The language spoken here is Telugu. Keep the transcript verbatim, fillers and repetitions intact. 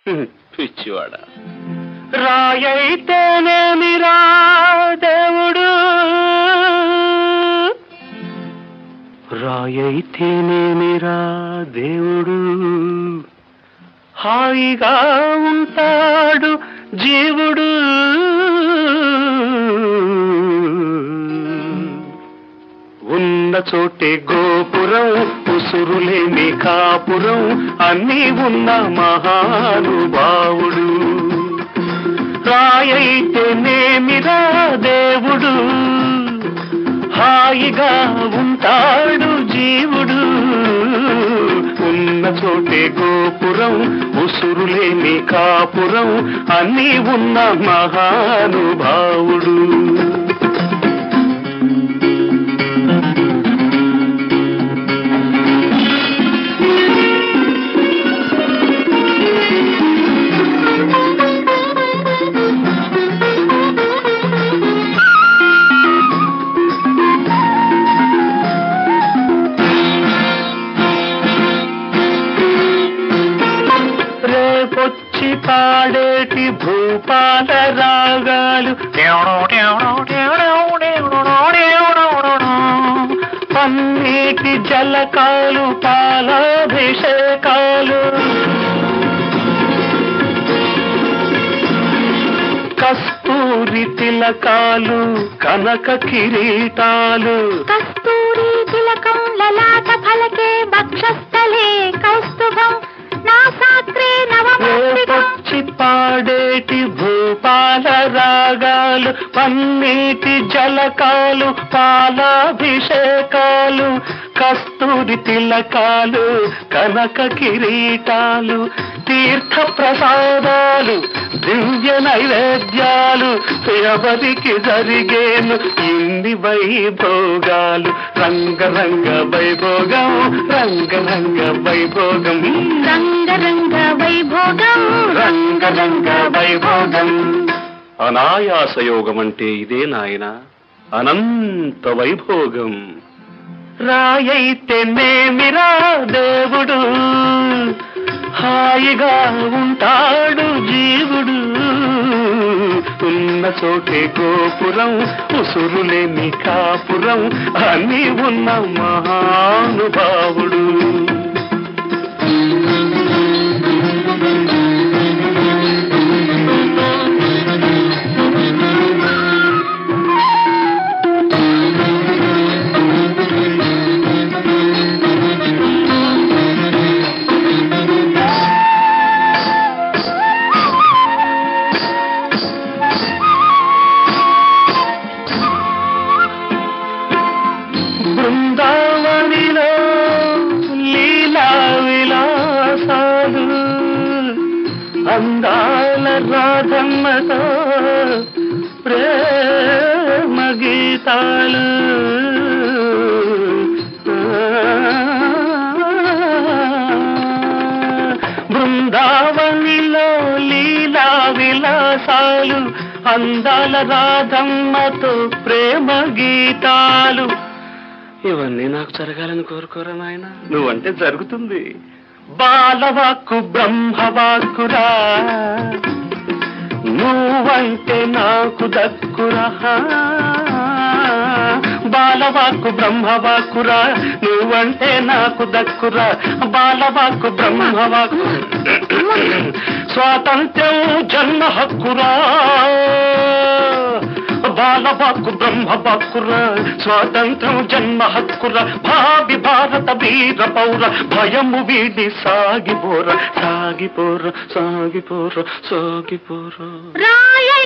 పిచ్చివాడ రాయైతేనేమిరా దేవుడు, రాయైతేనేమిరా దేవుడు, హాయిగా ఉంటాడు జీవుడు. ఉన్న చోటే గోపురం, ఉసురులేని కాపురం, అన్నీ ఉన్న మహానుభావుడు. రాయైతేనేమిరా దేవుడు, హాయిగా ఉంటాడు జీవుడు. ఉన్న చోటే గోపురం, ఉసురులేని కాపురం, అన్నీ ఉన్న మహానుభావుడు. రేపొచ్చి పాడేటి భూపాల రాగాలు, పన్నీటి జలకాలు, పాలాభిషేకాలు, కస్తూరి తిలకాలు, కనక కిరీటాలు, కస్తూరి తిలకం లలాట ఫలకే వక్షస్థలే కౌస్తుభం నాసాగ్రే నవమస్తికం. వచ్చి పాడేటి భూపాల రాగాలు, పన్నీటి జలకాలు, పాలాభిషేకాలు, కస్తూరి తిలకాలు, కనక కిరీటాలు, తీర్థ ప్రసాదాలు, దివ్య నైవేద్యాలు, ఎవరికి జరిగేను ఇన్ని వైభోగాలు. రంగరంగ వైభోగం, రంగరంగ వైభోగం, రంగరంగ వైభోగం, రంగరంగ వైభోగం. అనాయాసయోగం అంటే ఇదే నాయన, అనంత వైభోగం. రాయైతేనేమిరా దేవుడు, హాయిగా ఉంటాడు జీవుడు. ఉన్న చోటే గోపురం, ఉసురులేని కాపురం, అన్నీ ఉన్న మహానుభావుడు. బృందావనిలో లీలా విలాసాలు, అందాల రాధమ్మతో ప్రేమ గీతాలు, బృందావనిలో లీలా విలాసాలు, అందాల రాధమ్మతో ప్రేమ గీతాలు, ఇవన్నీ నాకు జరగాలని కోరుకోరా నాయన, నువ్వంటే జరుగుతుంది. బాలవాక్కు బ్రహ్మవాక్కురా, నువ్వంటే నాకు దక్కురా. బాలవాక్కు బ్రహ్మవాక్కురా, నువ్వంటే నాకు దక్కురా. బాలవాక్కు బ్రహ్మవాక్కు, స్వాతంత్ర్యం జన్మ హక్కురా. బాలవాక్కు బ్రహ్మవాక్కురా, స్వాతంత్రం జన్మ హక్కురా. భావి భారత వీర పౌర, భయము వీడి సాగిపోర, సాగిపోర, సాగిపోర, సాగిపోర. రాయ